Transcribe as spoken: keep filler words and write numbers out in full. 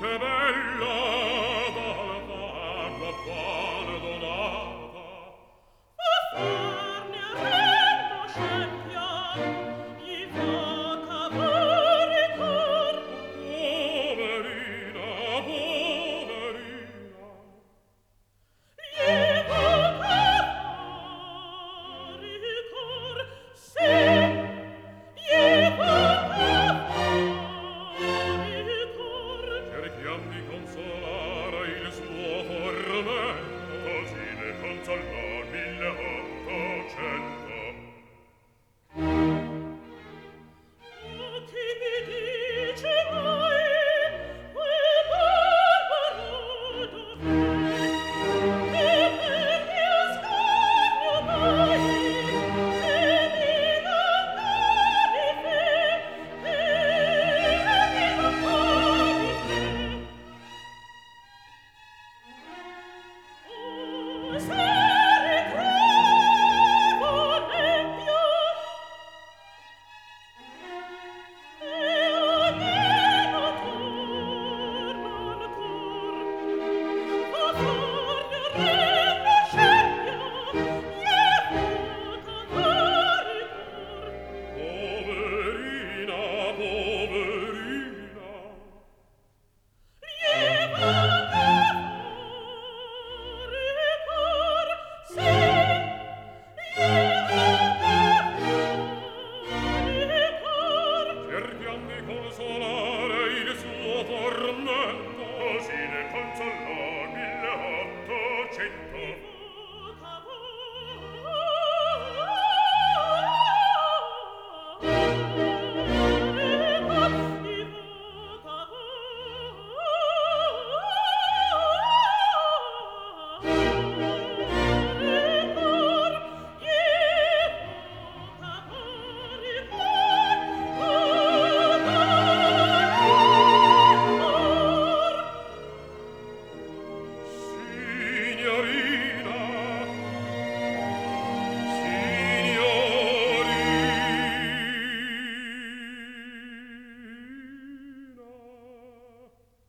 che bella dal vago abbandonata. A farne regno scempia, gli fa cavare cor. Poverina, poverina, Gli fa cavare cor, se gli fa cavare cor. cerchiam di consolare il suo tormento, così ne consola mille ottocento. Ma chi mi dice mai, quel barbaro dov'è? E per mio sogno mai, e mi lontani fe, e mi lontani fe. Oh, se ritrovo l'empio, e almeno torno ancor, a farne regno scempio, gli fa cavare cor. Poverina, poverina, Gli fa cavare cor, se gli fa cavare cor. cerchiam di consolare il suo tormento, così ne consola mille ottocento.